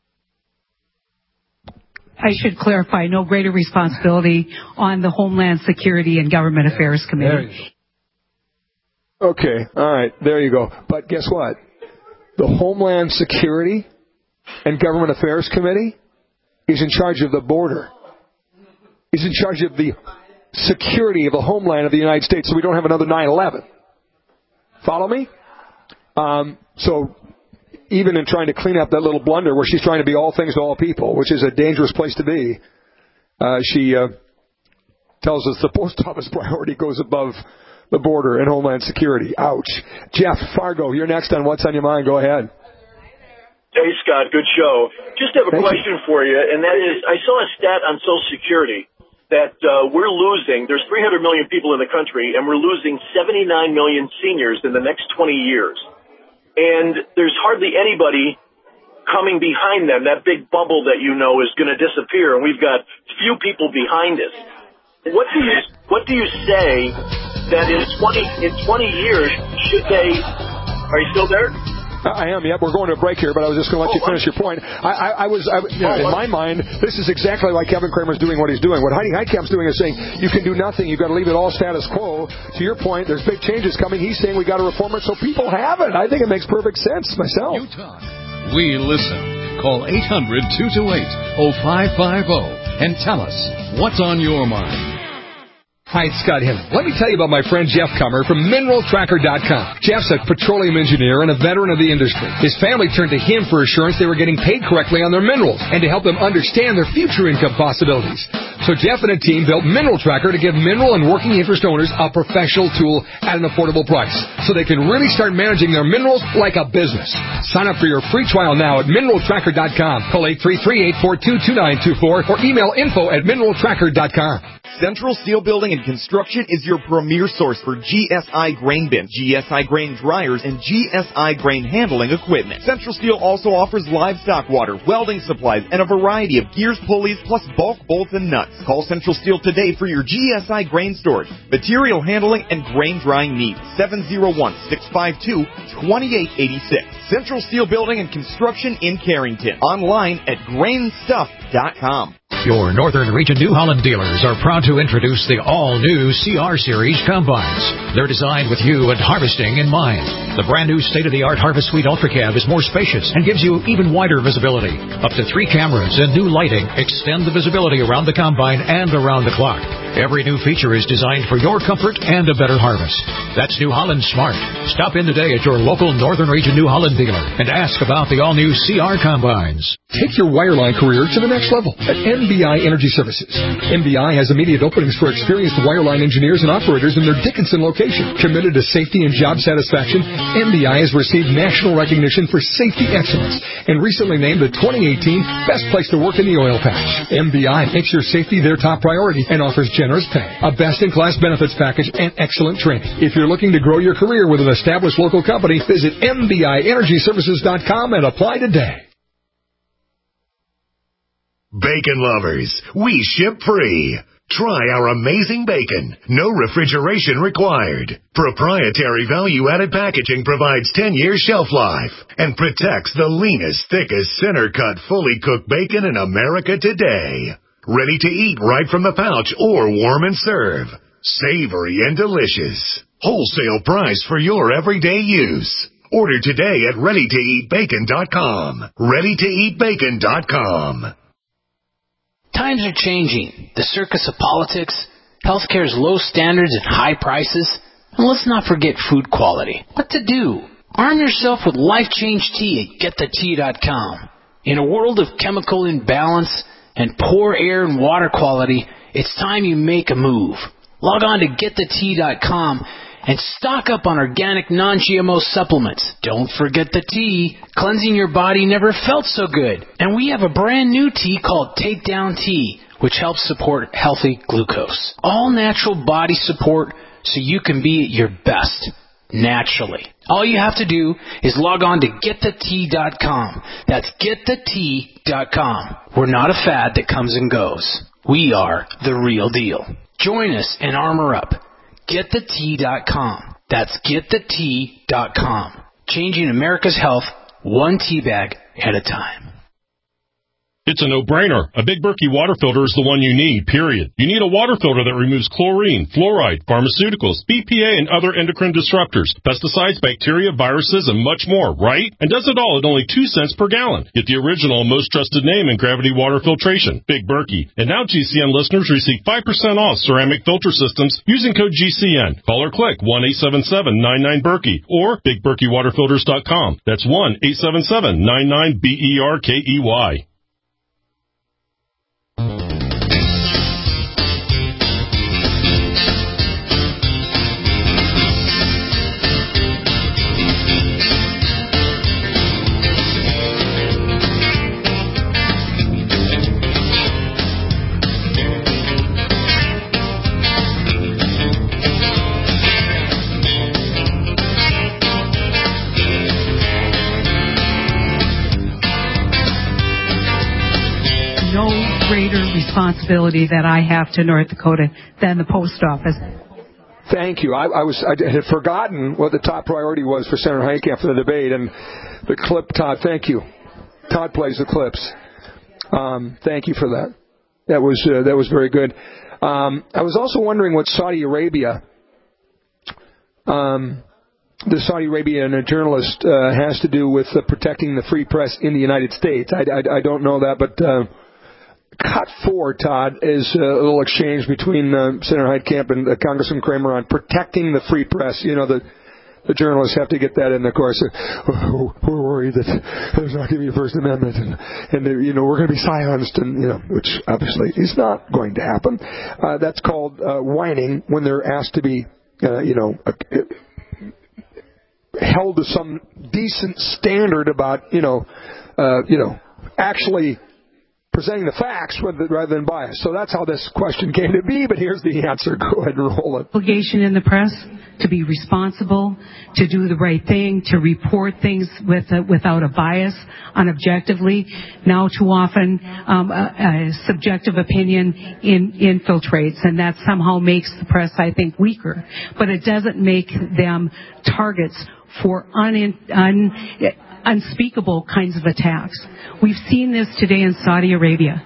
S4: I should clarify, no greater responsibility on the Homeland Security and Government Affairs Committee.
S2: Okay, all right, there you go. But guess what? The Homeland Security and Government Affairs Committee is in charge of the border. He's in charge of the security of the homeland of the United States, so we don't have another 9/11. Follow me? So even in trying to clean up that little blunder where she's trying to be all things to all people, which is a dangerous place to be, she tells us the post office priority goes above the border and homeland security. Ouch. Jeff, Fargo, you're next on What's on Your Mind. Go ahead.
S22: Hey, Scott, good show. Just have a question for you, and that is, I saw a stat on Social Security that we're losing, there's 300 million people in the country, and we're losing 79 million seniors in the next 20 years. And there's hardly anybody coming behind them. That big bubble that is going to disappear, and we've got few people behind us. What do you say that in 20 years should they? Are you still there?
S2: I am, yep. We're going to a break here, but I was just going to let you finish your point. In my mind, this is exactly why Kevin Kramer's doing what he's doing. What Heidi Heitkamp's doing is saying, you can do nothing. You've got to leave it all status quo. To your point, there's big changes coming. He's saying we got to reform it so people have it. I think it makes perfect sense myself.
S9: You talk. We listen. Call 800-228-0550 and tell us what's on your mind.
S2: Hi, it's Scott Henry. Let me tell you about my friend Jeff Kummer from MineralTracker.com. Jeff's a petroleum engineer and a veteran of the industry. His family turned to him for assurance they were getting paid correctly on their minerals and to help them understand their future income possibilities. So Jeff and a team built Mineral Tracker to give mineral and working interest owners a professional tool at an affordable price so they can really start managing their minerals like a business. Sign up for your free trial now at MineralTracker.com. Call 833-842-2924 or email info@MineralTracker.com.
S7: Central Steel Building and Construction is your premier source for GSI grain bin, GSI grain dryers, and GSI grain handling equipment. Central Steel also offers livestock water, welding supplies, and a variety of gears, pulleys, plus bulk bolts and nuts. Call Central Steel today for your GSI grain storage, material handling, and grain drying needs. 701-652-2886. Central Steel Building and Construction in Carrington. Online at grainstuff.com.
S8: Your Northern Region New Holland dealers are proud to introduce the all-new CR Series combines. They're designed with you and harvesting in mind. The brand-new state-of-the-art Harvest Suite Ultra Cab is more spacious and gives you even wider visibility. Up to 3 cameras and new lighting extend the visibility around the combine and around the clock. Every new feature is designed for your comfort and a better harvest. That's New Holland Smart. Stop in today at your local Northern Region New Holland dealer and ask about the all-new CR combines.
S2: Take your wireline career to the next level at MBI Energy Services. MBI has immediate openings for experienced wireline engineers and operators in their Dickinson location. Committed to safety and job satisfaction, MBI has received national recognition for safety excellence and recently named the 2018 Best Place to Work in the Oil Patch. MBI makes your safety their top priority and offers generous pay, a best-in-class benefits package, and excellent training. If you're looking to grow your career with an established local company, visit MBIEnergyServices.com and apply today.
S1: Bacon lovers, we ship free. Try our amazing bacon. No refrigeration required. Proprietary value-added packaging provides 10 years shelf life and protects the leanest, thickest, center-cut, fully cooked bacon in America today. Ready to eat right from the pouch or warm and serve. Savory and delicious. Wholesale price for your everyday use. Order today at ReadyToEatBacon.com. ReadyToEatBacon.com.
S23: Times are changing. The circus of politics, healthcare's low standards and high prices, and let's not forget food quality. What to do? Arm yourself with Life Change Tea at GetTheTea.com. In a world of chemical imbalance and poor air and water quality, it's time you make a move. Log on to GetTheTea.com and stock up on organic non-GMO supplements. Don't forget the tea. Cleansing your body never felt so good. And we have a brand new tea called Takedown Tea, which helps support healthy glucose. All natural body support so you can be at your best, naturally. All you have to do is log on to GetTheTea.com. That's GetTheTea.com. We're not a fad that comes and goes. We are the real deal. Join us and armor up. GetTheTea.com. That's GetTheTea.com. Changing America's health one tea bag at a time.
S24: It's a no-brainer. A Big Berkey water filter is the one you need, period. You need a water filter that removes chlorine, fluoride, pharmaceuticals, BPA, and other endocrine disruptors, pesticides, bacteria, viruses, and much more, right? And does it all at only 2 cents per gallon. Get the original and most trusted name in gravity water filtration, Big Berkey. And now GCN listeners receive 5% off ceramic filter systems using code GCN. Call or click 1-877-99-BERKEY or BigBerkeyWaterFilters.com. That's 1-877-99-BERKEY.
S4: Greater responsibility that I have to North Dakota than the post office.
S2: Thank you. I had forgotten what the top priority was for Senator Heitkamp for the debate, and the clip, Todd, thank you. Todd plays the clips. Thank you for that. That was very good. I was also wondering what Saudi Arabia, the Saudi Arabian journalist, has to do with protecting the free press in the United States. I don't know that, but cut 4, Todd, is a little exchange between Senator Heitkamp and Congressman Kramer on protecting the free press. You know, the journalists have to get that in, of course. We're worried that there's not going to be a First Amendment, and you know, we're going to be silenced, and you know, which obviously is not going to happen. That's called whining when they're asked to be, held to some decent standard about, actually presenting the facts rather than bias. So that's how this question came to be, but here's the answer. Go ahead and roll it.
S4: Obligation in the press to be responsible, to do the right thing, to report things without a bias, unobjectively. Now too often a subjective opinion infiltrates, and that somehow makes the press, I think, weaker. But it doesn't make them targets for unspeakable kinds of attacks. We've seen this today in Saudi Arabia.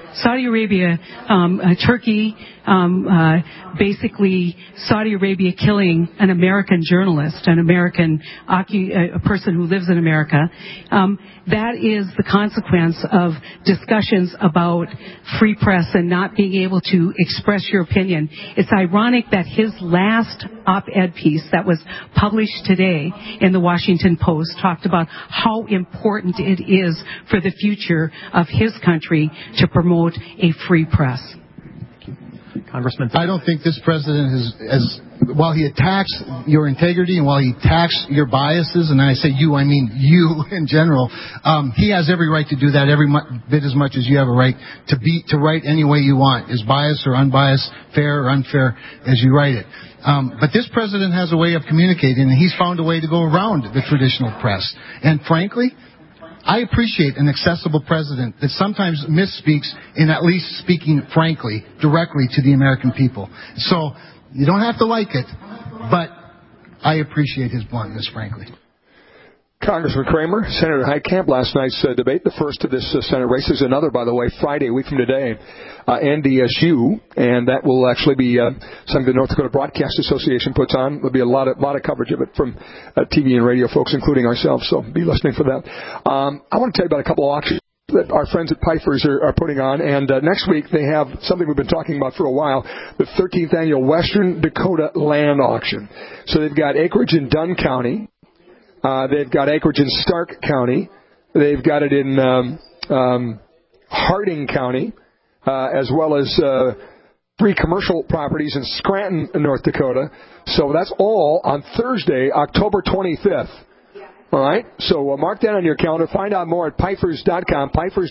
S4: Turkey, basically Saudi Arabia killing an American journalist, a person who lives in America. That is the consequence of discussions about free press and not being able to express your opinion. It's ironic that his last op-ed piece that was published today in the Washington Post talked about how important it is for the future of his country to promote a free press.
S21: Congressman,
S18: I don't think this president while he attacks your integrity and while he attacks your biases, and I say you, I mean you in general, he has every right to do that every bit as much as you have a right to write any way you want, as biased or unbiased, fair or unfair as you write it. But this president has a way of communicating, and he's found a way to go around the traditional press. And frankly, I appreciate an accessible president that sometimes misspeaks in at least speaking frankly, directly to the American people. So you don't have to like it, but I appreciate his bluntness, frankly.
S2: Congressman Kramer, Senator Heitkamp, last night's debate, the first of this Senate race. There's another, by the way, Friday, a week from today, NDSU, and that will actually be something the North Dakota Broadcast Association puts on. There'll be a lot of coverage of it from TV and radio folks, including ourselves, so be listening for that. I want to tell you about a couple of auctions that our friends at Pfeiffer's are putting on, and next week they have something we've been talking about for a while, the 13th annual Western Dakota Land Auction. So they've got acreage in Dunn County. They've got acreage in Stark County. They've got it in Harding County, as well as 3 commercial properties in Scranton, North Dakota. So that's all on Thursday, October 25th. All right? So mark that on your calendar. Find out more at Pfeifers.com,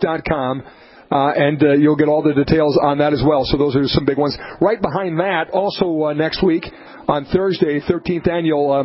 S2: and you'll get all the details on that as well. So those are some big ones. Right behind that, also next week on Thursday, 13th annual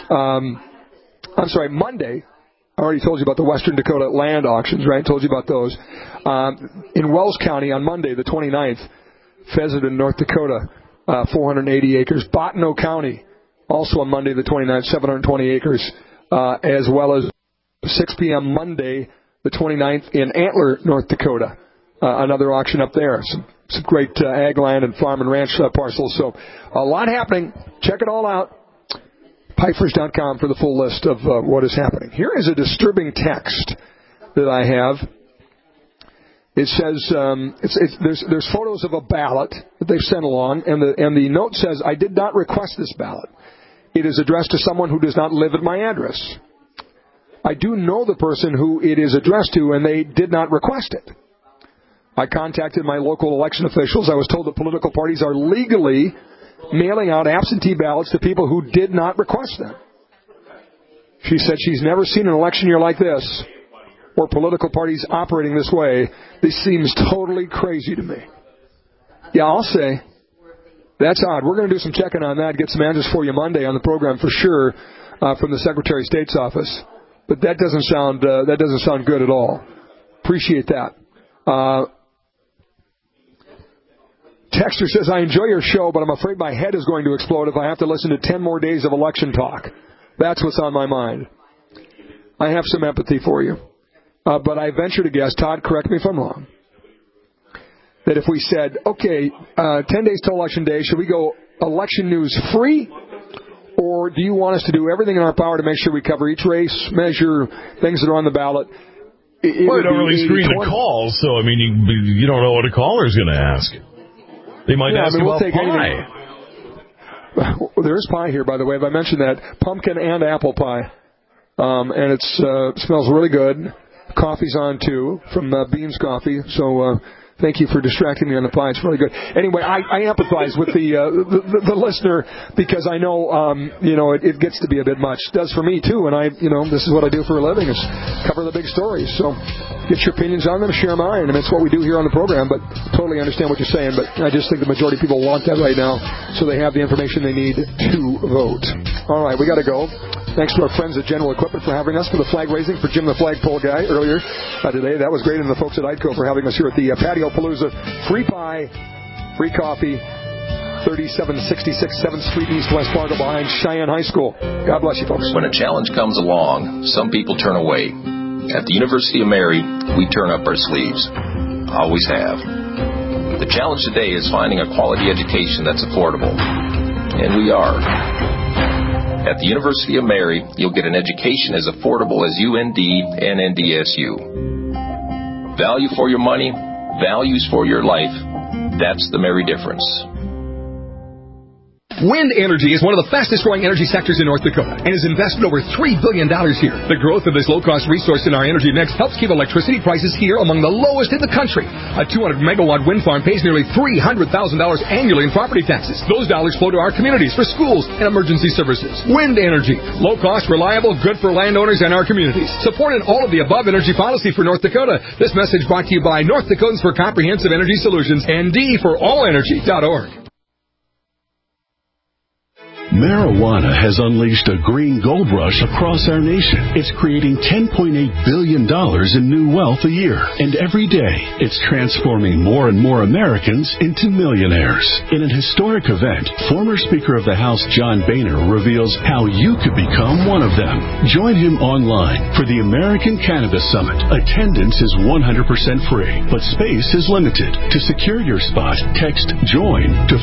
S2: Monday, I already told you about the Western Dakota land auctions, right? Told you about those. In Wells County on Monday, the 29th, Fessenden, North Dakota, 480 acres. Bottineau County, also on Monday, the 29th, 720 acres, as well as 6 p.m. Monday, the 29th, in Antler, North Dakota. Another auction up there. Some great ag land and farm and ranch parcels. So a lot happening. Check it all out. Pfeifers.com for the full list of what is happening. Here is a disturbing text that I have. It says there's photos of a ballot that they've sent along, and the note says, "I did not request this ballot. It is addressed to someone who does not live at my address. I do know the person who it is addressed to, and they did not request it. I contacted my local election officials. I was told that political parties are legally mailing out absentee ballots to people who did not request them." She said she's never seen an election year like this or political parties operating this way. This seems totally crazy to me. Yeah, I'll say. That's odd. We're going to do some checking on that, get some answers for you Monday on the program for sure from the Secretary of State's office. But that doesn't sound good at all. Appreciate that. Texter says, "I enjoy your show, but I'm afraid my head is going to explode if I have to listen to 10 more days of election talk. That's what's on my mind." I have some empathy for you. But I venture to guess, Todd, correct me if I'm wrong, that if we said, okay, 10 days till Election Day, should we go election news free? Or do you want us to do everything in our power to make sure we cover each race, measure things that are on the ballot?
S10: Well, they don't really screen the calls, so, I mean, you don't know what a caller's going to ask. They might ask about pie.
S2: Well, there is pie here, by the way. If I mentioned that, pumpkin and apple pie. And it smells really good. Coffee's on, too, from Beans Coffee. So thank you for distracting me on the pie. It's really good. Anyway, I empathize with the listener because I know, it gets to be a bit much. It does for me, too. And this is what I do for a living is cover the big stories. So get your opinions on them, share mine. I mean, it's what we do here on the program, but totally understand what you're saying. But I just think the majority of people want that right now so they have the information they need to vote. All right, we got to go. Thanks to our friends at General Equipment for having us for the flag raising for Jim the Flagpole Guy earlier today. That was great. And the folks at IDCO for having us here at the Patio Palooza. Free pie, free coffee, 3766 7th Street East, West Fargo, behind Cheyenne High School. God bless you, folks.
S11: When a challenge comes along, some people turn away. At the University of Mary, we turn up our sleeves. Always have. The challenge today is finding a quality education that's affordable. And we are. At the University of Mary, you'll get an education as affordable as UND and NDSU. Value for your money, values for your life. That's the Mary difference.
S12: Wind energy is one of the fastest-growing energy sectors in North Dakota and has invested over $3 billion here. The growth of this low-cost resource in our energy mix helps keep electricity prices here among the lowest in the country. A 200-megawatt wind farm pays nearly $300,000 annually in property taxes. Those dollars flow to our communities for schools and emergency services. Wind energy. Low-cost, reliable, good for landowners and our communities. Supporting all of the above energy policy for North Dakota. This message brought to you by North Dakotans for Comprehensive Energy Solutions and D4AllEnergy.org.
S13: Marijuana has unleashed a green gold rush across our nation. It's creating $10.8 billion in new wealth a year. And every day, it's transforming more and more Americans into millionaires. In an historic event, former Speaker of the House John Boehner reveals how you could become one of them. Join him online for the American Cannabis Summit. Attendance is 100% free, but space is limited. To secure your spot, text JOIN to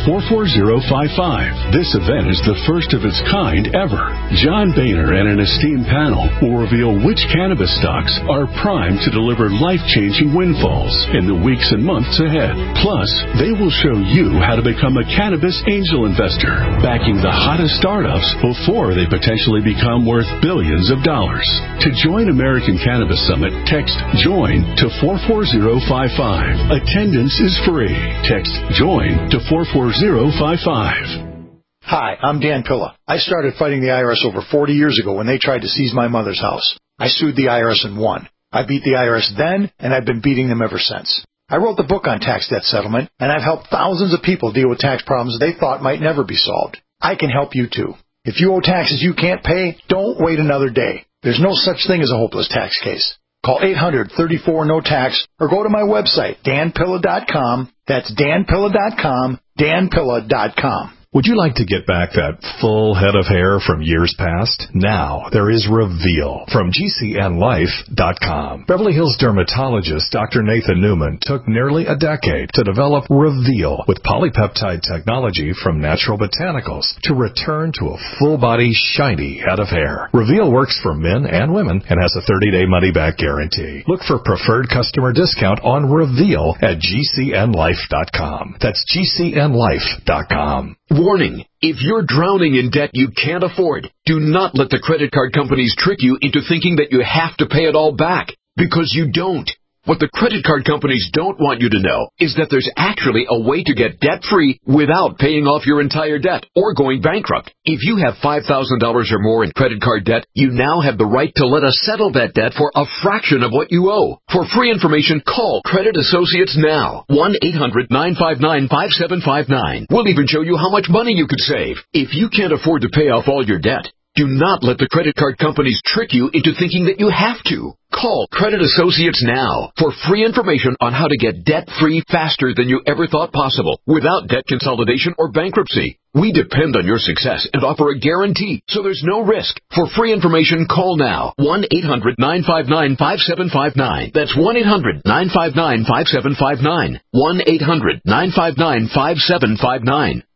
S13: 44055. This event is the first of its kind ever. John Boehner and an esteemed panel will reveal which cannabis stocks are primed to deliver life-changing windfalls in the weeks and months ahead. Plus, they will show you how to become a cannabis angel investor, backing the hottest startups before they potentially become worth billions of dollars. To join American Cannabis Summit, text JOIN to 44055. Attendance is free. Text JOIN to 44055.
S25: Hi, I'm Dan Pilla. I started fighting the IRS over 40 years ago when they tried to seize my mother's house. I sued the IRS and won. I beat the IRS then, and I've been beating them ever since. I wrote the book on tax debt settlement, and I've helped thousands of people deal with tax problems they thought might never be solved. I can help you too. If you owe taxes you can't pay, don't wait another day. There's no such thing as a hopeless tax case. Call 800-34-NO-TAX or go to my website, danpilla.com. That's danpilla.com, danpilla.com.
S26: Would you like to get back that full head of hair from years past? Now, there is Reveal from GCNlife.com. Beverly Hills dermatologist Dr. Nathan Newman took nearly a decade to develop Reveal with polypeptide technology from Natural Botanicals to return to a full-body, shiny head of hair. Reveal works for men and women and has a 30-day money-back guarantee. Look for preferred customer discount on Reveal at GCNlife.com. That's GCNlife.com.
S20: Warning, if you're drowning in debt you can't afford, do not let the credit card companies trick you into thinking that you have to pay it all back, because you don't. What the credit card companies don't want you to know is that there's actually a way to get debt-free without paying off your entire debt or going bankrupt. If you have $5,000 or more in credit card debt, you now have the right to let us settle that debt for a fraction of what you owe. For free information, call Credit Associates now. 1-800-959-5759. We'll even show you how much money you could save. If you can't afford to pay off all your debt, do not let the credit card companies trick you into thinking that you have to. Call Credit Associates now for free information on how to get debt-free faster than you ever thought possible without debt consolidation or bankruptcy. We depend on your success and offer a guarantee, so there's no risk. For free information, call now. 1-800-959-5759. That's 1-800-959-5759. 1-800-959-5759.